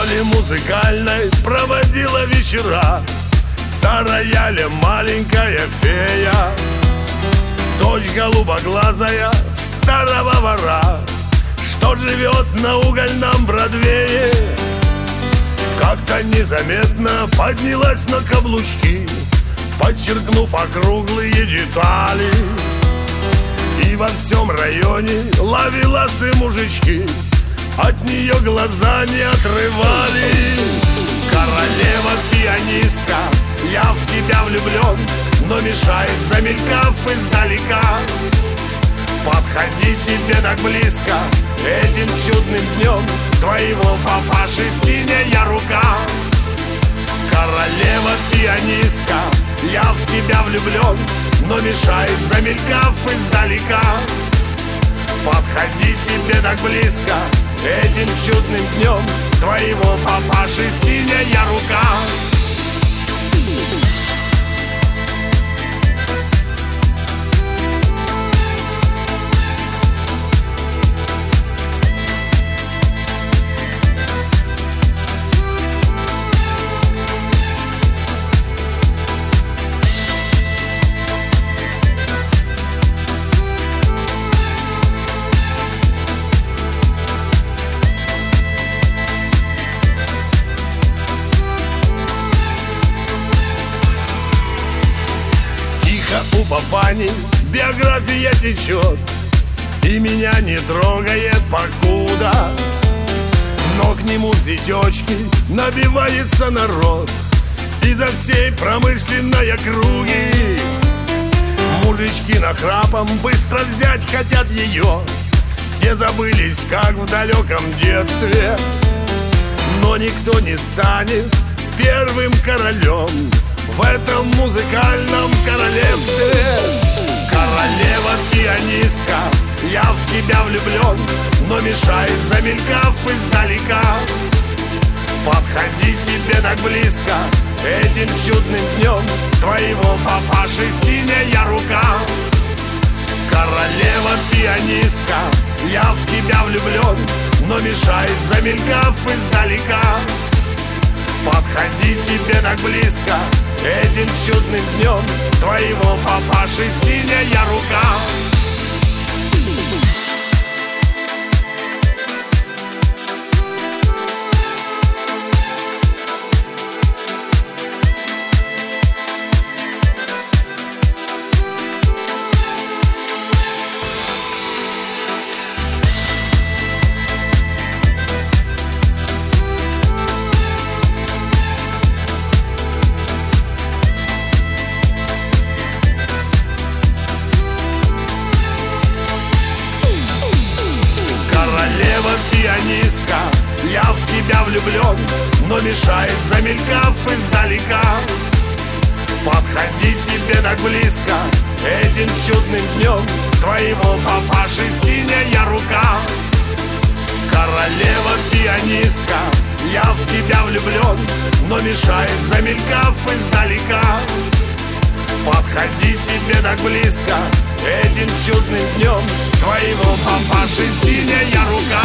школе музыкальной проводила вечера. За роялем маленькая фея, дочь голубоглазая старого вора, что живет на угольном Бродвее. Как-то незаметно поднялась на каблучки, подчеркнув округлые детали. И во всем районе ловеласы мужички от нее глаза не отрывали. Королева-пианистка, я в тебя влюблен, но мешает, замелькав издалека, подходить тебе так близко этим чудным днем твоего папаши синяя рука. Королева-пианистка, я в тебя влюблен, но мешает, замелькав издалека, подходить тебе так близко этим чудным днем твоего папаши синяя рука. У папани биография течет и меня не трогает покуда, но к нему в зятечки набивается народ изо всей промышленной округи. Мужички нахрапом быстро взять хотят ее, все забылись, как в далеком детстве, но никто не станет первым королем в этом музыкальном королевстве. Королева-пианистка, я в тебя влюблен, но мешает, замелькав издалека, подходить тебе так близко этим чудным днем твоего папаши синяя рука. Королева-пианистка, я в тебя влюблен, но мешает, замелькав издалека, подходить тебе так близко этим чудным днем твоего папаши синяя рука. Королева-пианистка, я в тебя влюблен, но мешает, замелькав издалека, подходить тебе так близко этим чудным днем твоего папаши синяя рука. Королева-пианистка, я в тебя влюблен, но мешает, замелькав издалека, подходить тебе так близко этим чудным днем твоего папаши синяя рука.